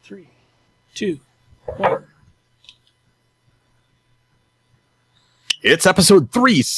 3, 2, 1. It's episode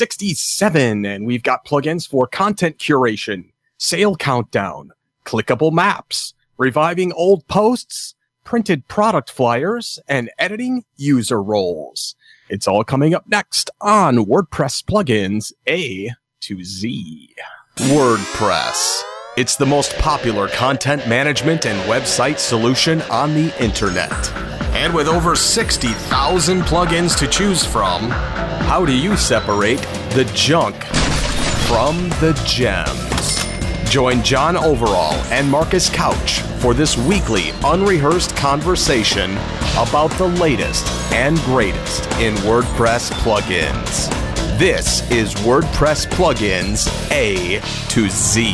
367, and we've got plugins for content curation, sale countdown, clickable maps, reviving old posts, printed product flyers, and editing user roles. It's all coming up next on WordPress Plugins A to Z. WordPress. It's the most popular content management and website solution on the internet. And with over 60,000 plugins to choose from, how do you separate the junk from the gems? Join John Overall and Marcus Couch for this weekly unrehearsed conversation about the latest and greatest in WordPress plugins. This is WordPress Plugins A to Z.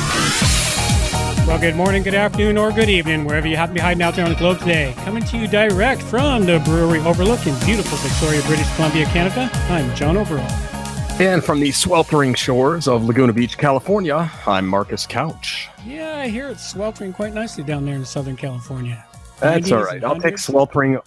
Well, good morning, good afternoon, or good evening, wherever you happen to be hiding out there on the globe today. Coming to you direct from the brewery overlooking beautiful Victoria, British Columbia, Canada, I'm John Overall. And from the sweltering shores of Laguna Beach, California, I'm Marcus Couch. Yeah, I hear it's sweltering quite nicely down there in Southern California. That's all right. I'll take sweltering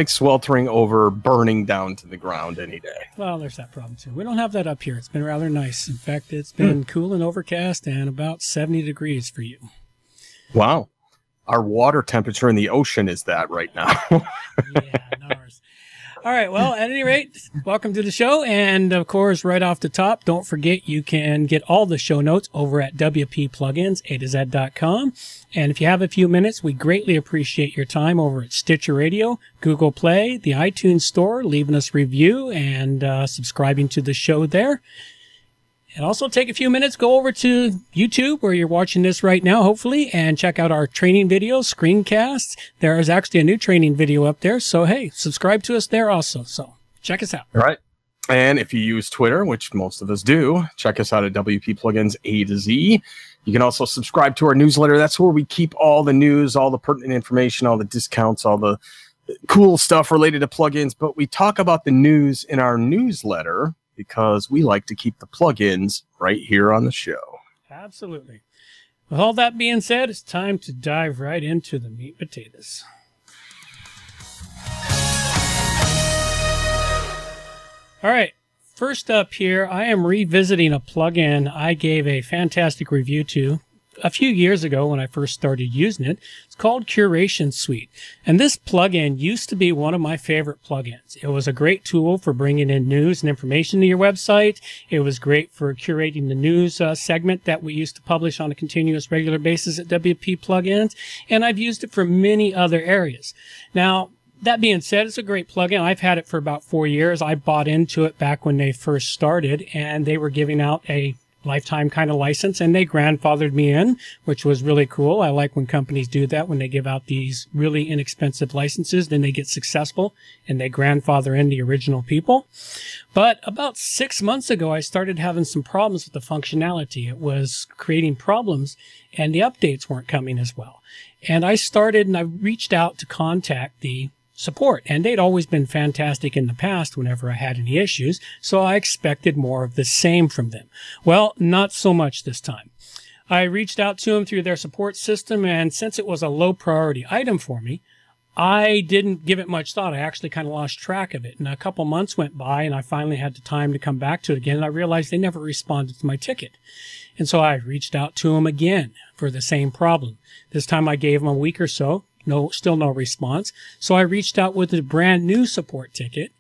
over burning down to the ground any day. Well, there's that problem too. We don't have that up here. It's been rather nice. In fact, it's been cool and overcast and about 70 degrees for you. Wow. Our water temperature in the ocean is that right now. Yeah, ours. All right. Well, at any rate, welcome to the show. And of course, right off the top, don't forget you can get all the show notes over at wpplugins.com. And if you have a few minutes, we greatly appreciate your time over at Stitcher Radio, Google Play, the iTunes Store, leaving us a review and subscribing to the show there. And also take a few minutes, go over to YouTube where you're watching this right now, hopefully, and check out our training videos, screencasts. There is actually a new training video up there. So, hey, subscribe to us there also. So check us out. All right. And if you use Twitter, which most of us do, check us out at WP Plugins A to Z. You can also subscribe to our newsletter. That's where we keep all the news, all the pertinent information, all the discounts, all the cool stuff related to plugins. But we talk about the news in our newsletter because we like to keep the plugins right here on the show. Absolutely. With all that being said, it's time to dive right into the meat and potatoes. All right. First up here, I am revisiting a plugin I gave a fantastic review to a few years ago when I first started using it. It's called Curation Suite. And this plugin used to be one of my favorite plugins. It was a great tool for bringing in news and information to your website. It was great for curating the news segment that we used to publish on a continuous regular basis at WP Plugins. And I've used it for many other areas. Now, that being said, it's a great plugin. I've had it for about 4 years. I bought into it back when they first started, and they were giving out a lifetime kind of license, and they grandfathered me in, which was really cool. I like when companies do that, when they give out these really inexpensive licenses, then they get successful and they grandfather in the original people. But about 6 months ago, I started having some problems with the functionality. It was creating problems and the updates weren't coming as well. And I reached out to contact the support, and they'd always been fantastic in the past whenever I had any issues, so I expected more of the same from them. Well, not so much this time. I reached out to them through their support system, and since it was a low priority item for me, I didn't give it much thought. I actually kind of lost track of it, and a couple months went by, and I finally had the time to come back to it again, and I realized they never responded to my ticket. And so I reached out to them again for the same problem. This time I gave them a week or so. Still no response. So I reached out with a brand new support ticket.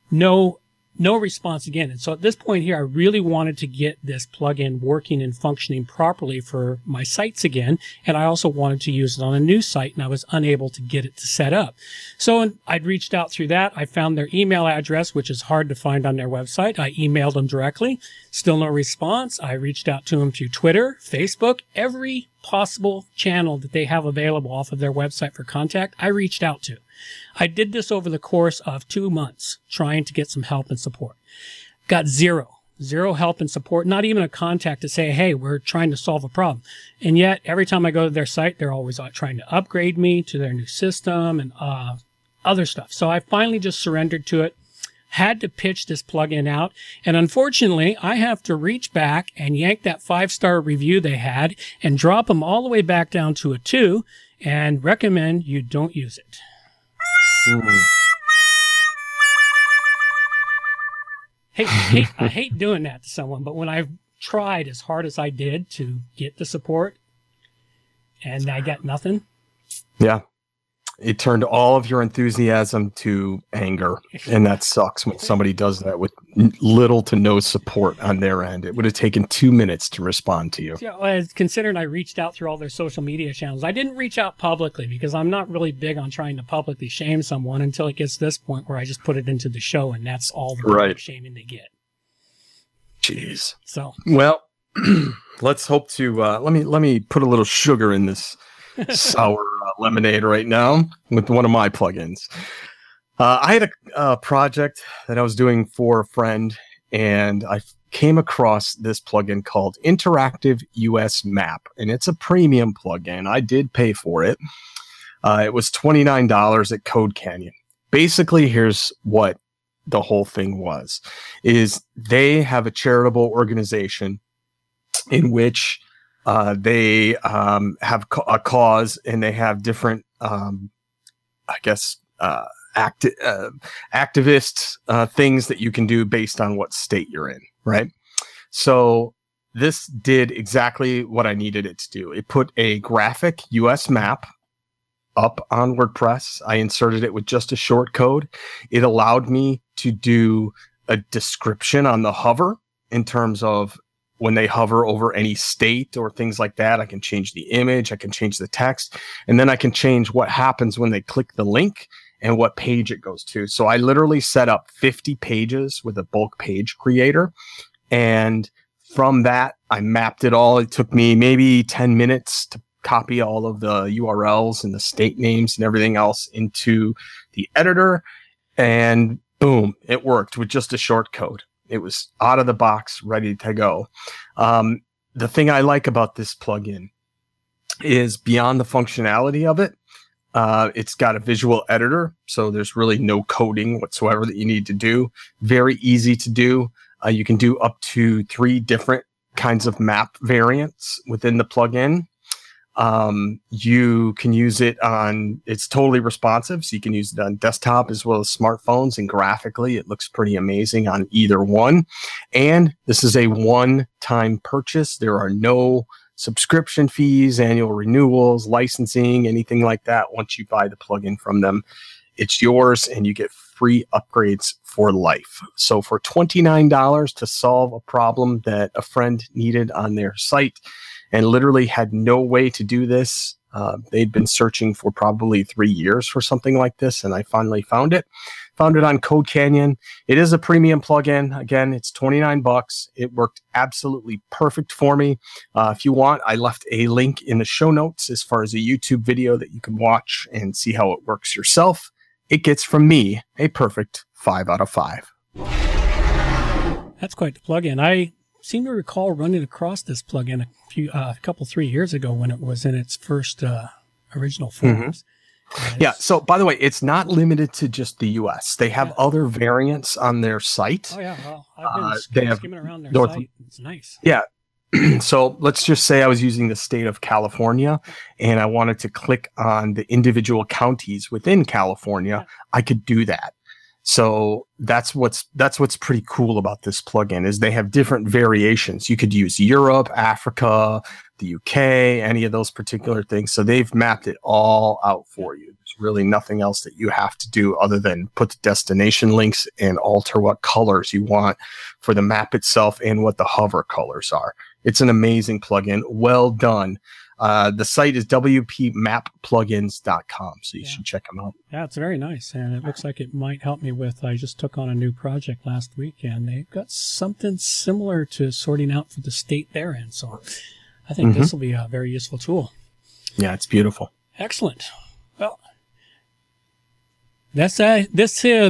No response again. And so at this point here, I really wanted to get this plugin working and functioning properly for my sites again. And I also wanted to use it on a new site, and I was unable to get it to set up. So I'd reached out through that. I found their email address, which is hard to find on their website. I emailed them directly. Still no response. I reached out to them through Twitter, Facebook, every possible channel that they have available off of their website for contact, I reached out to. I did this over the course of 2 months, trying to get some help and support. Got zero help and support, not even a contact to say, hey, we're trying to solve a problem. And yet, every time I go to their site, they're always trying to upgrade me to their new system and other stuff. So I finally just surrendered to it. Had to pitch this plugin out. And unfortunately, I have to reach back and yank that 5-star review they had and drop them all the way back down to a 2 and recommend you don't use it. I hate doing that to someone, but when I've tried as hard as I did to get the support and I got nothing. Yeah. It turned all of your enthusiasm to anger. And that sucks when somebody does that with little to no support on their end. It would have taken 2 minutes to respond to you. Yeah, considering I reached out through all their social media channels, I didn't reach out publicly because I'm not really big on trying to publicly shame someone until it gets to this point where I just put it into the show and that's all the public shaming they get. Jeez. So, well, let's hope to let me put a little sugar in this sour lemonade right now with one of my plugins. I had a project that I was doing for a friend, and I came across this plugin called Interactive US Map, and it's a premium plugin. I did pay for it. It was $29 at Code Canyon. Basically, here's what the whole thing was: is they have a charitable organization in which they have a cause, and they have different, activist things that you can do based on what state you're in, right? So this did exactly what I needed it to do. It put a graphic US map up on WordPress. I inserted it with just a short code. It allowed me to do a description on the hover in terms of when they hover over any state or things like that. I can change the image, I can change the text, and then I can change what happens when they click the link and what page it goes to. So I literally set up 50 pages with a bulk page creator. And from that, I mapped it all. It took me maybe 10 minutes to copy all of the URLs and the state names and everything else into the editor. And boom, it worked with just a short code. It was out of the box, ready to go. The thing I like about this plugin is beyond the functionality of it. It's got a visual editor, so there's really no coding whatsoever that you need to do. Very easy to do. You can do up to 3 different kinds of map variants within the plugin. You can use it on, it's totally responsive, so you can use it on desktop as well as smartphones, and graphically it looks pretty amazing on either one. And this is a one-time purchase. There are no subscription fees, annual renewals, licensing, anything like that. Once you buy the plugin from them, it's yours and you get free upgrades for life. So for $29 to solve a problem that a friend needed on their site and literally had no way to do this, they'd been searching for probably 3 years for something like this, and I finally found it. Found it on Code Canyon. It is a premium plugin. Again, it's $29. It worked absolutely perfect for me. If you want, I left a link in the show notes as far as a YouTube video that you can watch and see how it works yourself. It gets from me a perfect 5 out of 5. That's quite the plugin. I seem to recall running across this plugin a couple 3 years ago when it was in its first original forms. Yeah. So, by the way, it's not limited to just the U.S. They have other variants on their site. Oh yeah, well, I've been skimming around their site. It's nice. Yeah. So let's just say I was using the state of California and I wanted to click on the individual counties within California. I could do that. So that's what's pretty cool about this plugin is they have different variations. You could use Europe, Africa, the UK, any of those particular things. So they've mapped it all out for you. There's really nothing else that you have to do other than put the destination links and alter what colors you want for the map itself and what the hover colors are. It's an amazing plugin. Well done. The site is wpmapplugins.com, so you should check them out. Yeah, it's very nice, and it looks like it might help me with, I just took on a new project last week, and they've got something similar to sorting out for the state they're in, so I think this will be a very useful tool. Yeah, it's beautiful. Excellent. Well, that's this here.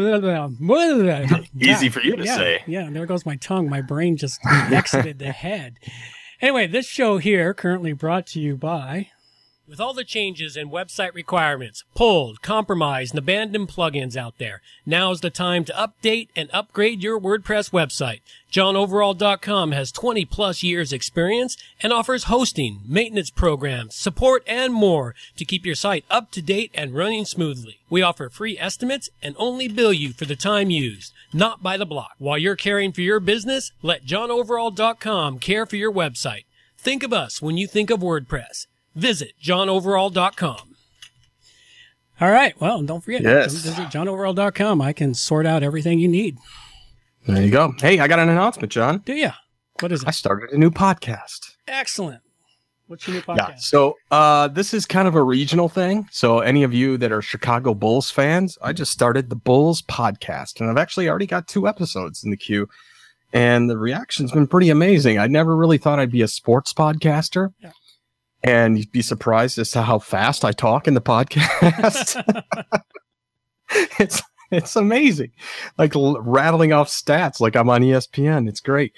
Easy for you to say. Yeah, there goes my tongue. My brain just exited the head. Anyway, this show here currently brought to you by With all the changes and website requirements, pulled, compromised, and abandoned plugins out there, now's the time to update and upgrade your WordPress website. JohnOverall.com has 20 plus years experience and offers hosting, maintenance programs, support, and more to keep your site up to date and running smoothly. We offer free estimates and only bill you for the time used, not by the block. While you're caring for your business, let JohnOverall.com care for your website. Think of us when you think of WordPress. Visit johnoverall.com. All right. Well, don't forget, visit johnoverall.com. I can sort out everything you need. There you go. Hey, I got an announcement, John. Do you? What is it? I started a new podcast. Excellent. What's your new podcast? Yeah, so this is kind of a regional thing. So any of you that are Chicago Bulls fans, I just started the Bulls podcast, and I've actually already got 2 episodes in the queue. And the reaction's been pretty amazing. I never really thought I'd be a sports podcaster. Yeah. And you'd be surprised as to how fast I talk in the podcast. It's amazing. Like rattling off stats like I'm on ESPN. It's great.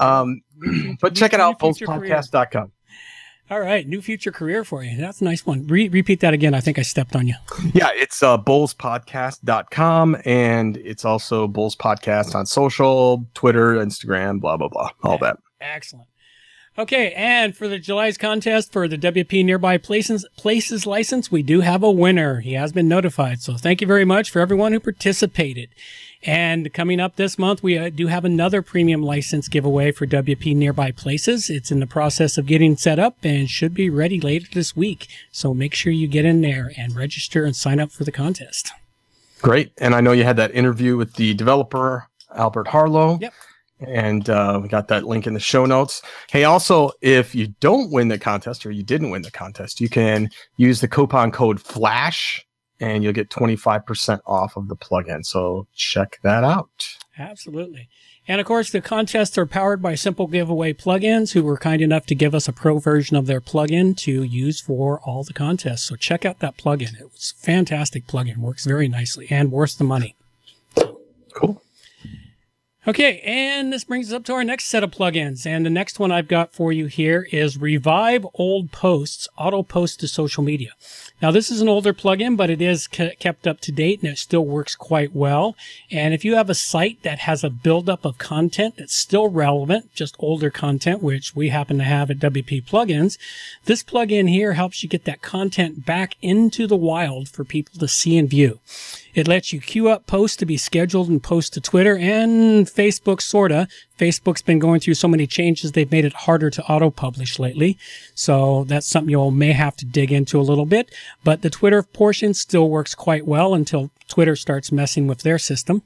But check it out, bullspodcast.com. All right. New future career for you. That's a nice one. Repeat that again. I think I stepped on you. Yeah, it's bullspodcast.com, and it's also Bulls Podcast on social, Twitter, Instagram, blah, blah, blah. All that. Excellent. Okay, and for the July's contest for the WP Nearby Places license, we do have a winner. He has been notified, so thank you very much for everyone who participated. And coming up this month, we do have another premium license giveaway for WP Nearby Places. It's in the process of getting set up and should be ready later this week. So make sure you get in there and register and sign up for the contest. Great. And I know you had that interview with the developer, Albert Harlow. Yep. And we got that link in the show notes. Hey, also, if you don't win the contest or you didn't win the contest, you can use the coupon code FLASH and you'll get 25% off of the plugin. So check that out. Absolutely. And of course, the contests are powered by Simple Giveaway Plugins, who were kind enough to give us a pro version of their plugin to use for all the contests. So check out that plugin. It was a fantastic plugin. Works very nicely and worth the money. Cool. Okay, and this brings us up to our next set of plugins. And the next one I've got for you here is Revive Old Posts, Auto Post to Social Media. Now, this is an older plugin, but it is kept up to date and it still works quite well. And if you have a site that has a buildup of content that's still relevant, just older content, which we happen to have at WP Plugins, this plugin here helps you get that content back into the wild for people to see and view. It lets you queue up posts to be scheduled and post to Twitter and Facebook, sorta. Facebook's been going through so many changes, they've made it harder to auto-publish lately. So that's something you may have to dig into a little bit. But the Twitter portion still works quite well until Twitter starts messing with their system.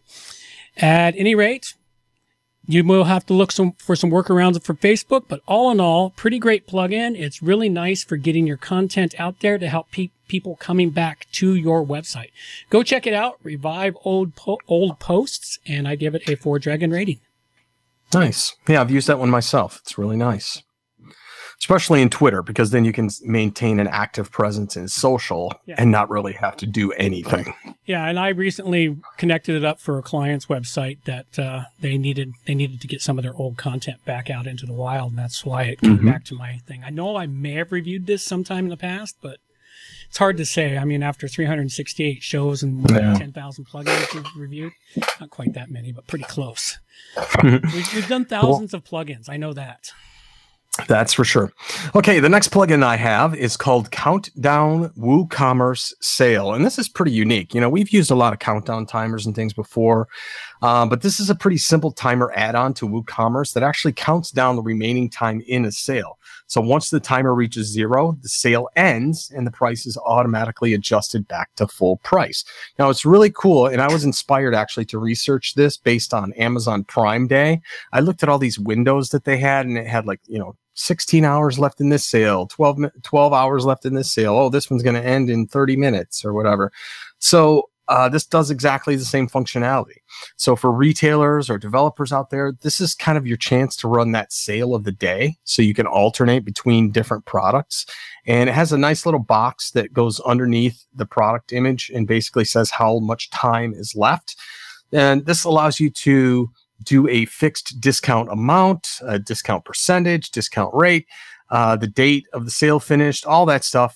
At any rate, you will have to look for some workarounds for Facebook, but all in all, pretty great plugin. It's really nice for getting your content out there to help people coming back to your website. Go check it out, Revive Old Posts, and I give it a 4-dragon rating. Nice. Yeah, I've used that one myself. It's really nice. Especially in Twitter, because then you can maintain an active presence in social and not really have to do anything. Yeah, and I recently connected it up for a client's website that they needed to get some of their old content back out into the wild, and that's why it came back to my thing. I know I may have reviewed this sometime in the past, but it's hard to say. I mean, after 368 shows and more than 10,000 plugins we've reviewed, not quite that many, but pretty close. We've done thousands of plugins. I know that. That's for sure. Okay, the next plugin I have is called Countdown WooCommerce Sale, and this is pretty unique. You know, we've used a lot of countdown timers and things before, but this is a pretty simple timer add-on to WooCommerce that actually counts down the remaining time in a sale. So once the timer reaches 0, the sale ends and the price is automatically adjusted back to full price. Now, it's really cool, and I was inspired actually to research this based on Amazon Prime Day. I looked at all these windows that they had, and it had, like, you know, 16 hours left in this sale, 12 hours left in this sale. Oh, this one's going to end in 30 minutes or whatever. So this does exactly the same functionality. So for retailers or developers out there, this is kind of your chance to run that sale of the day. So you can alternate between different products. And it has a nice little box that goes underneath the product image and basically says how much time is left. And this allows you to do a fixed discount amount, a discount percentage, discount rate, the date of the sale finished, all that stuff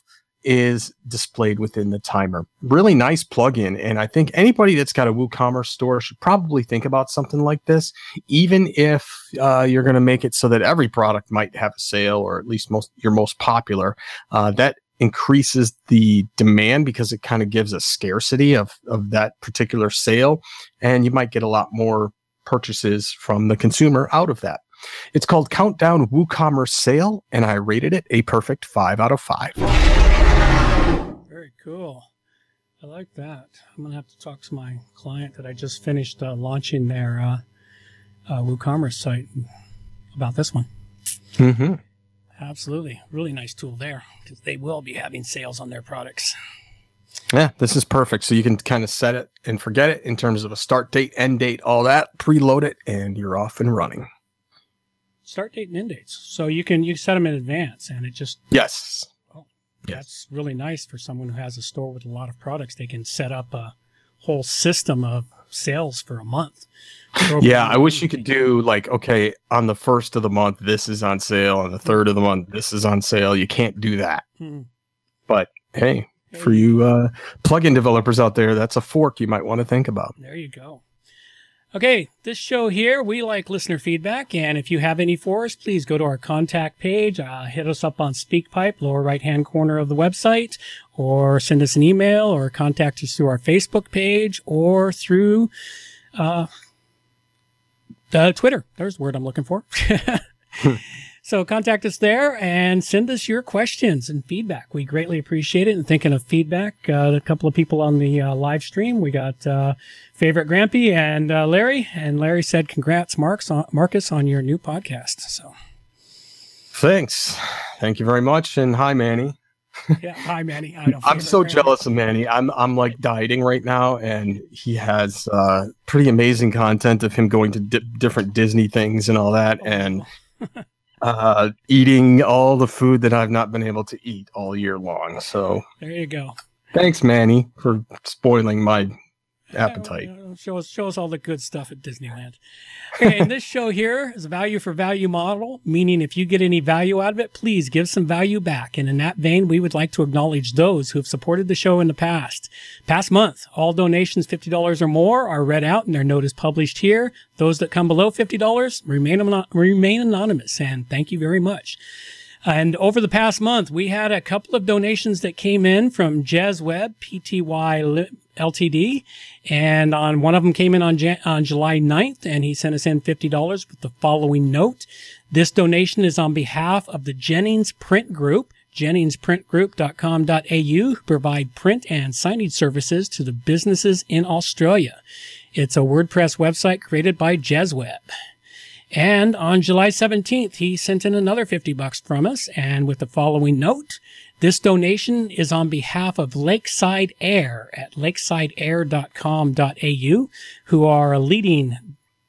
is displayed within the timer. Really nice plugin. And I think anybody that's got a WooCommerce store should probably think about something like this, even if you're going to make it so that every product might have a sale, or at least your most popular. That increases the demand because it kind of gives a scarcity of that particular sale. And you might get a lot more purchases from the consumer out of that. It's called Countdown WooCommerce Sale, and I rated it a perfect 5 out of 5. Very cool. I like that. I'm going to have to talk to my client that I just finished launching their WooCommerce site about this one. Mm-hmm. Absolutely. Really nice tool there, because they will be having sales on their products. Yeah, this is perfect. So you can kind of set it and forget it in terms of a start date, end date, all that, preload it, and you're off and running. Start date and end dates. So you set them in advance, and it just... Yes. Oh, that's really nice for someone who has a store with a lot of products. They can set up a whole system of sales for a month. Yeah, I wish you could do like, okay, on the 1st of the month, this is on sale. On the 3rd of the month, this is on sale. You can't do that. But hey, for you plugin developers out there, that's a fork you might want to think about. There you go. Okay, this show here, we like listener feedback, and if you have any for us, please go to our contact page, hit us up on SpeakPipe, lower right-hand corner of the website, or send us an email, or contact us through our Facebook page, or through Twitter. There's the word I'm looking for. So contact us there and send us your questions and feedback. We greatly appreciate it. And thinking of feedback, a couple of people on the live stream, we got Favorite Grampy and Larry. And Larry said, congrats, Marcus, on your new podcast. So, thanks. Thank you very much. And hi, Manny. Yeah, hi, Manny. I'm so jealous of Manny. I'm like dieting right now, and he has pretty amazing content of him going to different Disney things and all that. And eating all the food that I've not been able to eat all year long. So there you go. Thanks, Manny, for spoiling my appetite. Show us all the good stuff at Disneyland. Okay, and this show here is a value for value model, meaning if you get any value out of it, please give some value back. And in that vein, we would like to acknowledge those who have supported the show in the past month. All donations $50 or more are read out and their note is published here. Those that come below $50 remain anonymous, and thank you very much. And over the past month, we had a couple of donations that came in from Jez Webb, Pty Ltd. And one of them came in on July 9th, and he sent us in $50 with the following note. This donation is on behalf of the Jennings Print Group, jenningsprintgroup.com.au, who provide print and signage services to the businesses in Australia. It's a WordPress website created by Jez Webb. And on July 17th, he sent in another $50 from us, and with the following note. This donation is on behalf of Lakeside Air at lakesideair.com.au, who are a leading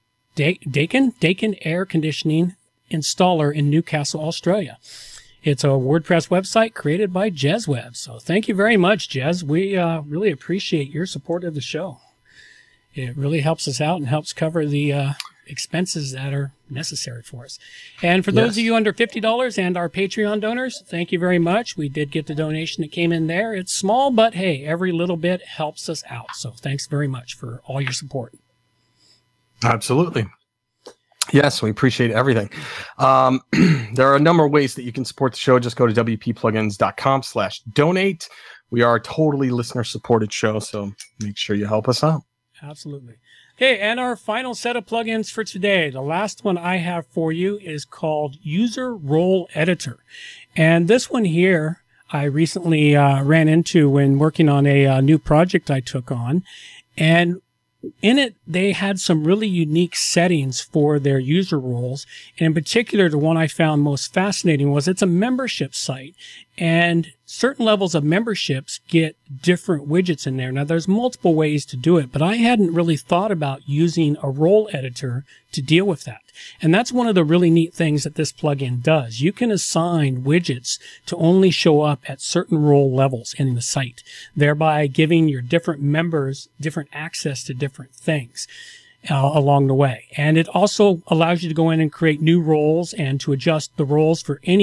Daikin air conditioning installer in Newcastle, Australia. It's a WordPress website created by Jez Webb. So thank you very much, Jez. We really appreciate your support of the show. It really helps us out and helps cover the expenses that are necessary for us. And for those of you under $50 and our Patreon donors, thank you very much. We did get the donation that came in there. It's small, but hey, every little bit helps us out. So thanks very much for all your support. Absolutely. Yes, we appreciate everything. There are a number of ways that you can support the show. Just go to wpplugins.com/donate. We are a totally listener supported show, so make sure you help us out. Absolutely. Okay, and our final set of plugins for today. The last one I have for you is called User Role Editor. And this one here, I recently ran into when working on a new project I took on. And in it, they had some really unique settings for their user roles. And in particular, the one I found most fascinating was it's a membership site. And certain levels of memberships get different widgets in there. Now, there's multiple ways to do it, but I hadn't really thought about using a role editor to deal with that. And that's one of the really neat things that this plugin does. You can assign widgets to only show up at certain role levels in the site, thereby giving your different members different access to different things along the way. And it also allows you to go in and create new roles and to adjust the roles for any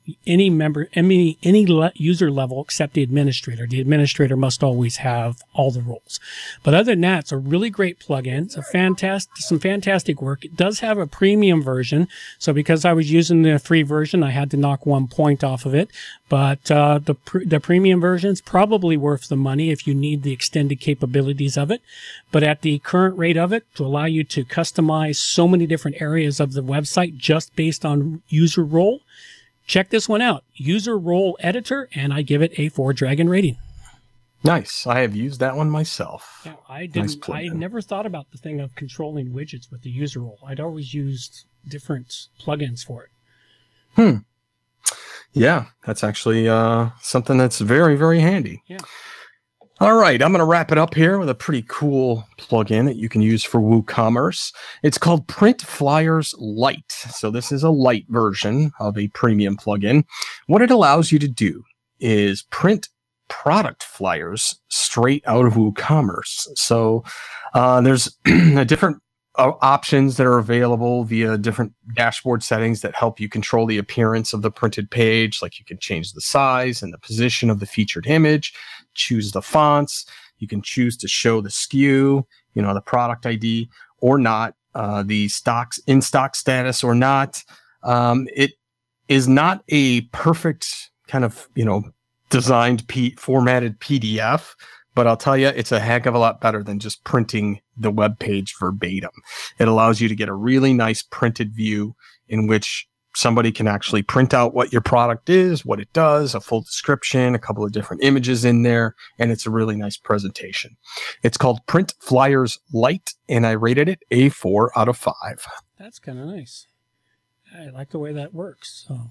user level except the administrator. The administrator must always have all the roles. But other than that, it's a really great plugin. It's some fantastic work. It does have a premium version. So because I was using the free version, I had to knock 1 point off of it. But the premium version is probably worth the money if you need the extended capabilities of it. But at the current rate of it, to allow you to customize so many different areas of the website just based on user role, check this one out. User role editor, and I give it a 4 dragon rating. Nice. I have used that one myself. Yeah, I didn't. I never thought about the thing of controlling widgets with the user role. I'd always used different plugins for it. Yeah, that's actually something that's very, very handy. Yeah. All right, I'm going to wrap it up here with a pretty cool plugin that you can use for WooCommerce. It's called Print Flyers Lite. So this is a light version of a premium plugin. What it allows you to do is print product flyers straight out of WooCommerce. So there's different options that are available via different dashboard settings that help you control the appearance of the printed page. Like you can change the size and the position of the featured image, choose the fonts. You can choose to show the SKU, the product ID or not, the in stock status or not. It is not a perfect kind of, designed formatted PDF, but I'll tell you, it's a heck of a lot better than just printing the web page verbatim. It allows you to get a really nice printed view in which somebody can actually print out what your product is, what it does, a full description, a couple of different images in there, and it's a really nice presentation. It's called Print Flyers Lite, and I rated it a 4 out of 5. That's kind of nice. I like the way that works. So.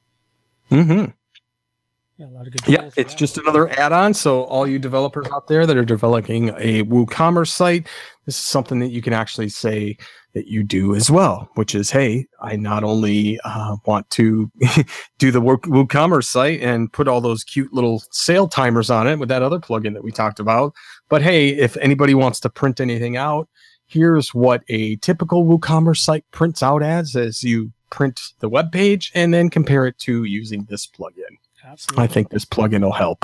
Yeah, a lot of good. Yeah, it's just another add-on. So all you developers out there that are developing a WooCommerce site, this is something that you can actually say that you do as well, which is, hey, I not only want to do the WooCommerce site and put all those cute little sale timers on it with that other plugin that we talked about, but hey, if anybody wants to print anything out, here's what a typical WooCommerce site prints out as you print the web page and then compare it to using this plugin. Absolutely. I think this plugin will help.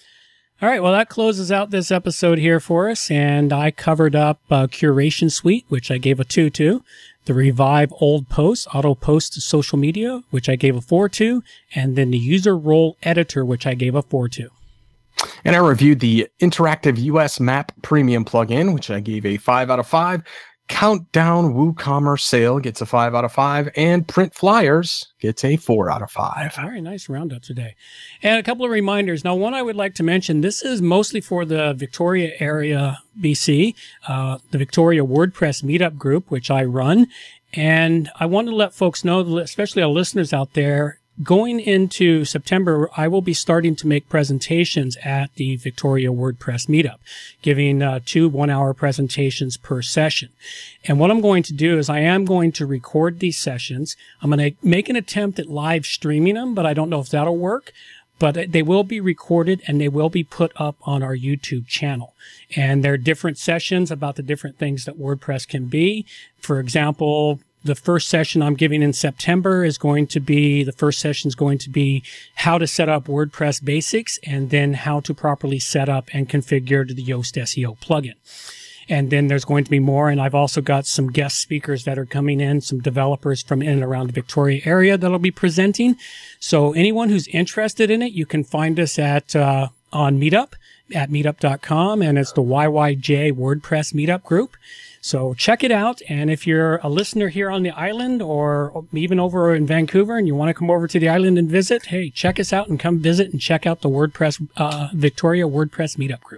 All right. Well, that closes out this episode here for us. And I covered up Curation Suite, which I gave a 2 to. The Revive Old Posts, Auto Post to Social Media, which I gave a 4 to. And then the User Role Editor, which I gave a 4 to. And I reviewed the Interactive US Map Premium plugin, which I gave a 5 out of 5. Countdown WooCommerce Sale gets a 5 out of 5, and Print Flyers gets a 4 out of 5. Very nice roundup today. And a couple of reminders. Now, one I would like to mention, this is mostly for the Victoria area, BC, the Victoria WordPress Meetup group, which I run. And I want to let folks know, especially our listeners out there, going into September, I will be starting to make presentations at the Victoria WordPress Meetup, giving 2 one-hour presentations per session. And what I'm going to do is I am going to record these sessions. I'm going to make an attempt at live streaming them, but I don't know if that'll work. But they will be recorded and they will be put up on our YouTube channel. And there are different sessions about the different things that WordPress can be. For example, the first session I'm giving in September is going to be, the first session is going to be how to set up WordPress basics and then how to properly set up and configure the Yoast SEO plugin. And then there's going to be more. And I've also got some guest speakers that are coming in, some developers from in and around the Victoria area that'll be presenting. So anyone who's interested in it, you can find us at, on Meetup at meetup.com. And it's the YYJ WordPress Meetup group. So check it out. And if you're a listener here on the island or even over in Vancouver and you want to come over to the island and visit, hey, check us out and come visit and check out the WordPress, Victoria WordPress Meetup group.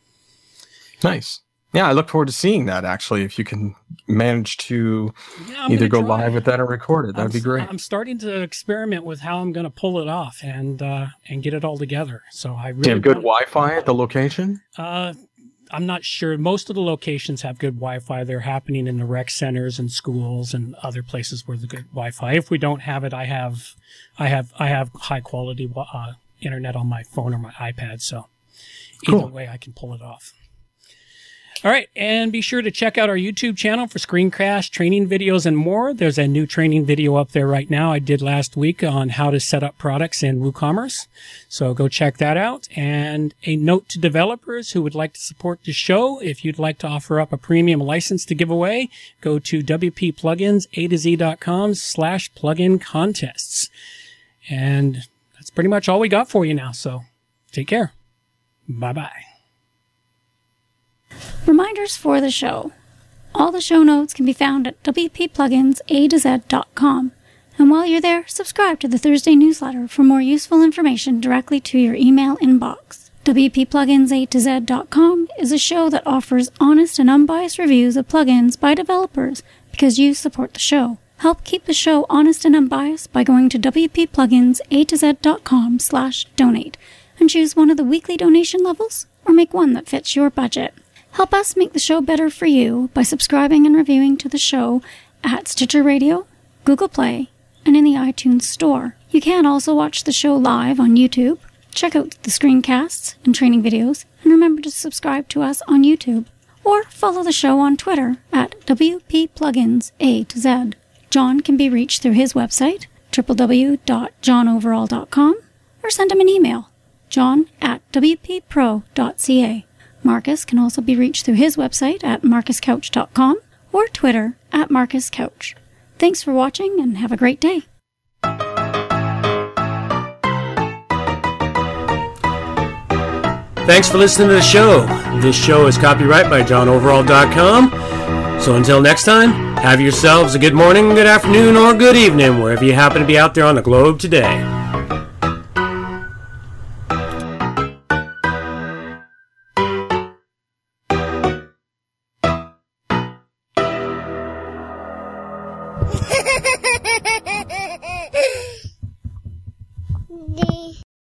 Nice. Yeah, I look forward to seeing that, actually, if you can manage to either go live with that or record it. That'd be great. I'm starting to experiment with how I'm going to pull it off and get it all together. So I really do you have good Wi-Fi at the location? I'm not sure. Most of the locations have good Wi-Fi. They're happening in the rec centers and schools and other places where the good Wi-Fi. If we don't have it, I have high quality internet on my phone or my iPad. So either way, I can pull it off. All right, and be sure to check out our YouTube channel for screencast, training videos, and more. There's a new training video up there right now I did last week on how to set up products in WooCommerce. So go check that out. And a note to developers who would like to support the show, if you'd like to offer up a premium license to give away, go to wppluginsa2z.com/plugin contests. And that's pretty much all we got for you now. So take care. Bye-bye. Reminders for the show. All the show notes can be found at wppluginsa2z.com. And while you're there, subscribe to the Thursday newsletter for more useful information directly to your email inbox. wppluginsa2z.com is a show that offers honest and unbiased reviews of plugins by developers because you support the show. Help keep the show honest and unbiased by going to wppluginsa2z.com/donate and choose one of the weekly donation levels or make one that fits your budget. Help us make the show better for you by subscribing and reviewing to the show at Stitcher Radio, Google Play, and in the iTunes Store. You can also watch the show live on YouTube, check out the screencasts and training videos, and remember to subscribe to us on YouTube. Or follow the show on Twitter at WPPluginsA2Z. John can be reached through his website, www.johnoverall.com, or send him an email, john@wppro.ca. Marcus can also be reached through his website at marcuscouch.com or Twitter at marcuscouch. Thanks for watching and have a great day. Thanks for listening to the show. This show is copyright by johnoverall.com. So until next time, have yourselves a good morning, good afternoon, or good evening, wherever you happen to be out there on the globe today.